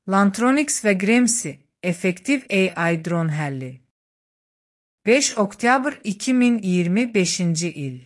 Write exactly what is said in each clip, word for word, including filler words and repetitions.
Lantronix və Gremsi effektiv A I dron həlli. beş oktyabr iki min iyirmi beşinci il.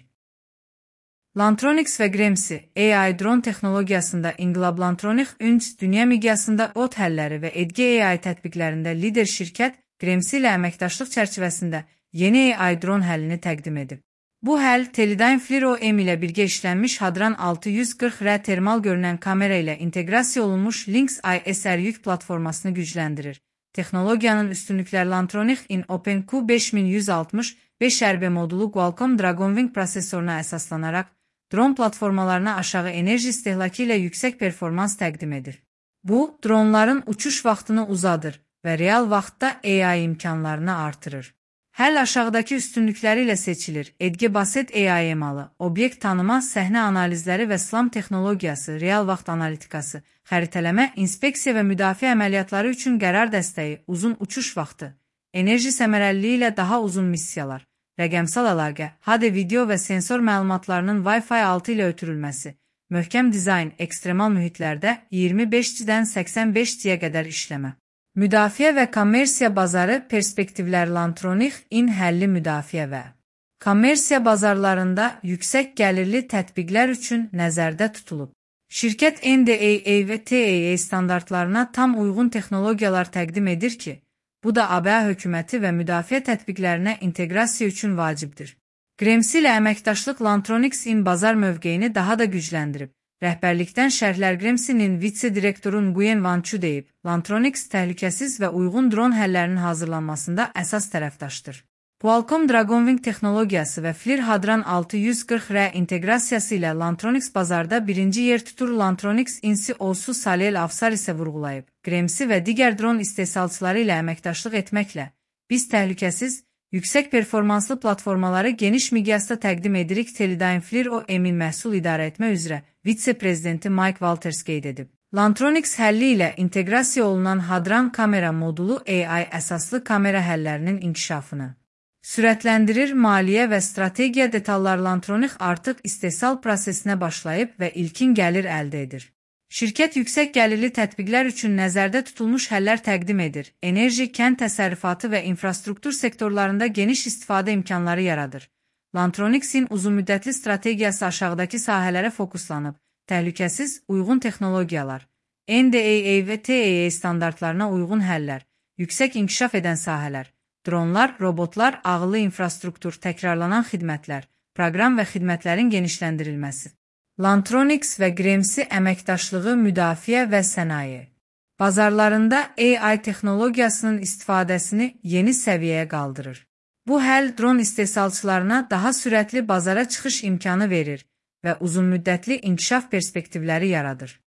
Lantronix və Gremsi A I dron texnologiyasında İnqilab Lantronix Ünc dünya miqyasında ot həlləri və edgi A I tətbiqlərində lider şirkət Gremsi ilə əməkdaşlıq çərçivəsində yeni A I dron həllini təqdim edib. Bu həll Teledyne Fliro M ilə birgə işlənmiş Hadran altı yüz qırx R termal görünən kamera ilə inteqrasiya olunmuş Lynx I S R yük platformasını gücləndirir. Texnologiyanın üstünlükləri Lantronix in OpenQ beş min yüz altmış beş R B modulu Qualcomm Dragonwing prosesoruna əsaslanaraq dron platformalarına aşağı enerji istehlakı ilə yüksək performans təqdim edir. Bu, dronların uçuş vaxtını uzadır və real vaxtda A I imkanlarını artırır. Həll aşağıdakı üstünlükləri ilə seçilir. Edge Basset A I emalı, obyekt tanıma, səhnə analizləri və SLAM texnologiyası, real vaxt analitikası, xəritələmə, inspeksiya və müdafiə əməliyyatları üçün qərar dəstəyi, uzun uçuş vaxtı, enerji səmərəliliyi ilə daha uzun missiyalar, rəqəmsal əlaqə, H D video və sensor məlumatlarının Wi-Fi altı ilə ötürülməsi, möhkəm dizayn, ekstremal mühitlərdə iyirmi beş G-dən səksən beş G-yə qədər işləmə. Müdafiə və kommersiya bazarı perspektivlər Lantronix in həlli müdafiə və kommersiya bazarlarında yüksək gəlirli tətbiqlər üçün nəzərdə tutulub. Şirkət N D A A və T A A standartlarına tam uyğun texnologiyalar təqdim edir ki, bu da A B A hökuməti və müdafiə tətbiqlərinə inteqrasiya üçün vacibdir. Gremsi ilə əməkdaşlıq Lantronix in bazar mövqeyini daha da gücləndirib. Rəhbərlikdən şərhlər Gremsinin vitse-direktoru Nguyen Van Chu deyib, Lantronix təhlükəsiz və uyğun dron həllərinin hazırlanmasında əsas tərəfdaşdır. Qualcomm Dragonwing texnologiyası və Flir Hadran altı yüz qırx R inteqrasiyası ilə Lantronix bazarda birinci yer tutur. Lantronix insi Olsu Salel Afsar isə vurğulayıb, Gremsi və digər dron istehsalçıları ilə əməkdaşlıq etməklə biz təhlükəsiz, yüksək performanslı platformaları geniş miqyasda təqdim edirik. Teledyne Fliro M-in məhsul idarə etmə üzrə vitse-prezidenti Mike Walters qeyd edib. Lantronix həlli ilə inteqrasiya olunan Hadran kamera modulu A I əsaslı kamera həllərinin inkişafını sürətləndirir. Maliyyə və strategiya detallar Lantronix artıq istehsal prosesinə başlayıb və ilkin gəlir əldə edir. Şirkət yüksək gəlirli tətbiqlər üçün nəzərdə tutulmuş həllər təqdim edir. Enerji, kənd təsərrüfatı və infrastruktur sektorlarında geniş istifadə imkanları yaradır. Lantronixin uzunmüddətli strategiyası aşağıdakı sahələrə fokuslanıb. Təhlükəsiz, uyğun texnologiyalar, N D A A və T A A standartlarına uyğun həllər, yüksək inkişaf edən sahələr, dronlar, robotlar, ağıllı infrastruktur, təkrarlanan xidmətlər, proqram və xidmətlərin genişləndirilməsi. Lantronix və Gremsi əməkdaşlığı müdafiə və sənaye bazarlarında A I texnologiyasının istifadəsini yeni səviyyəyə qaldırır. Bu həll dron istehsalçılarına daha sürətli bazara çıxış imkanı verir və uzunmüddətli inkişaf perspektivləri yaradır.